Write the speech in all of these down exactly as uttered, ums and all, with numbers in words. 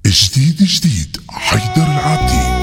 جديد جديد حيدر العابدي.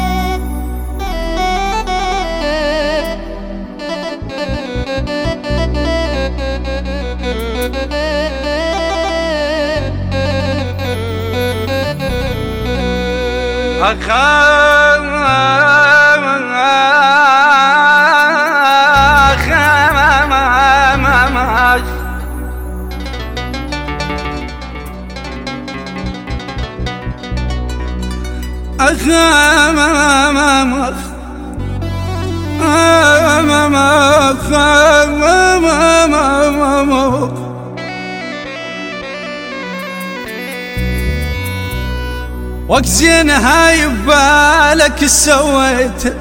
وقت زين هاي ببالك سويت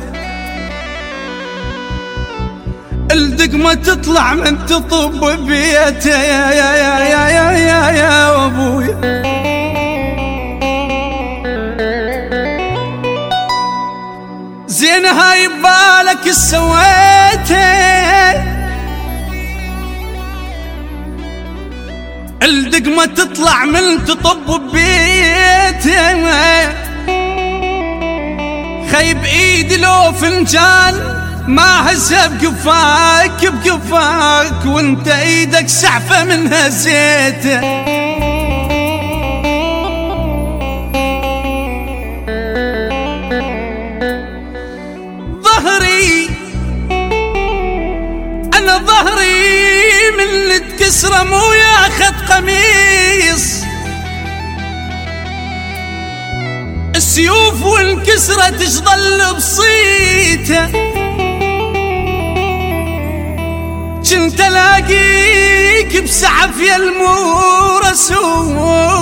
الدقمة تطلع من تطب بيته يا يا يا يا يا يا يا ابويا زين هاي ببالك سويت الدقمة تطلع من تطب ببيته خيب ايدي لو فنجان ما هزه بقفاك بقفاك وانت ايدك سعفة منها زيته ظهري انا ظهري من اللي تكسره مو ياخد قميص السيوف والكسرة تشظل بصيته كنت الاقيك بسعف يا المورسون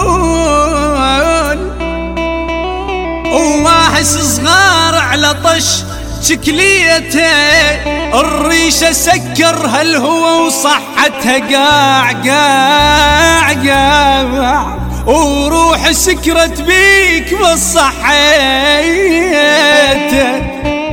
وواحس صغار على طش شكليته الريشة سكرها الهوى وصحتها قاع قاع قاع وروح سكرت بيك بالصحيته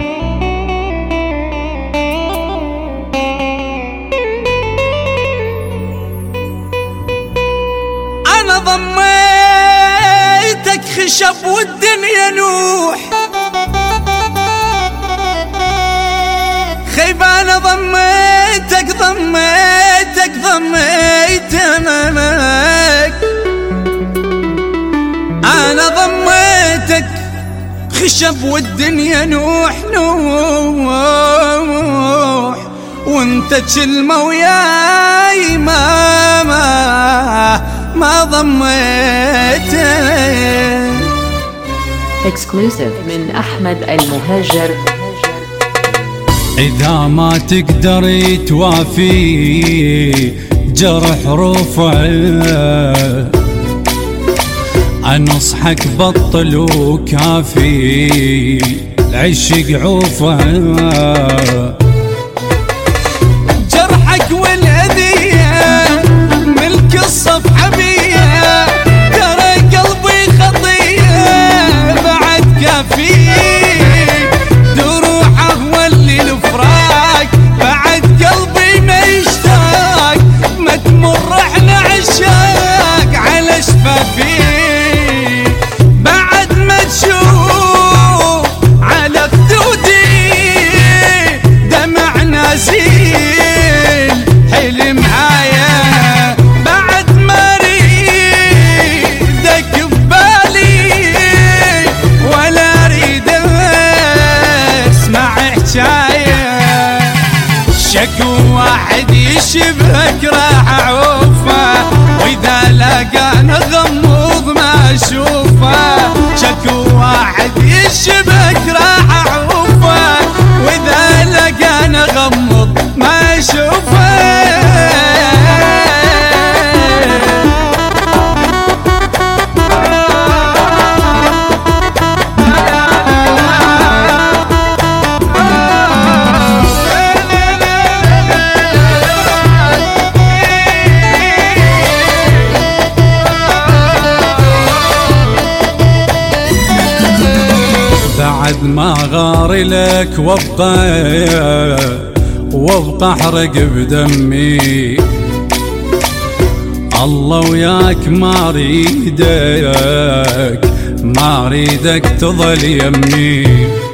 أنا ضميتك خشب والدنيا نوح خيب أنا ضميتك ضميتك ضميتك أنا ضميتك خشب والدنيا نوح نوح وانت كلمة وياي ما ما ما ضميتك. Exclusive من أحمد المهاجر. إذا ما تقدري توافي جرح رفعه أنصحك بطل وكافي العشق عوفه جرحك والأذية ملك الصفحة بيه ترى قلبي خطية بعد كافي دروعه واللي الفراق بعد قلبي ما يشتاق ما تمر احنا عشاق على شفافي بعد ما تشوف على خدودي دمع نازل حلم هايا بعد ما ريدك ببالي ولا اريد اسمع حكايه شكو واحد يشبهك راح اعوفه واذا لقانا غمض ما اشوفه شكو واحد يشبهك راح اعوفه واذا لقانا غمض ما اشوفه بعد ما غار لك وابقى وابقى احرق بدمي الله وياك ما اريدك ما اريدك تظل يمي.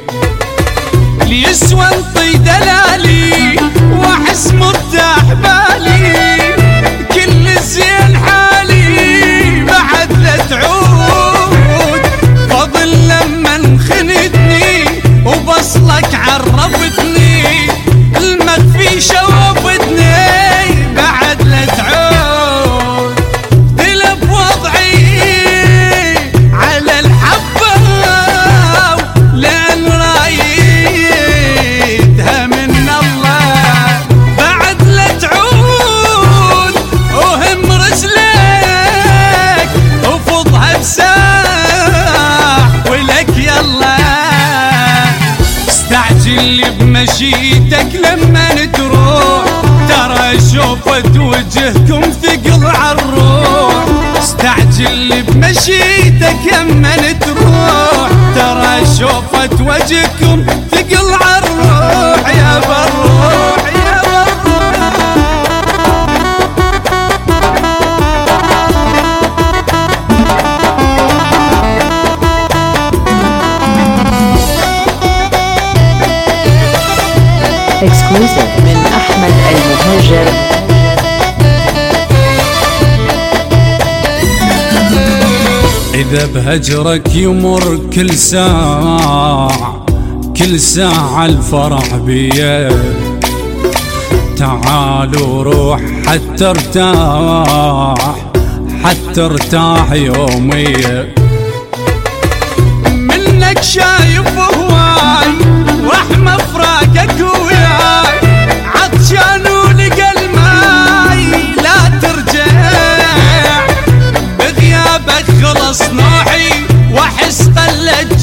ليسوى انطي دلالي واحس مرتاح بالي، كل زين حالي بعد لا تعود، فضل لما انخنتني وبصلك عرفتني، المخفي شوفتني بعد لا تعود. تلف وضعي على الحبة لأن رايدها من الله، بعد لا تعود وهم رسلك وفضها بساح ولك يلا. استعجل بمشيتك لما تروح، ترى شوفت وجهكم ثقل عالروح. استعجل بمشيتك لما تروح، ترى شوفت وجهكم ثقل عالروح يا بروح يا بروح. Exclusive من أحمد المهاجر. إذا بهجرك يمر كل ساعة كل ساعة الفرح بيا، تعال وروح حتى ارتاح حتى ارتاح يوميا. منك شايف هواي ورحمة فراقك وياي، عطشان ولقى الماي لا ترجع، بغيابك خلص نوحي واحس قلت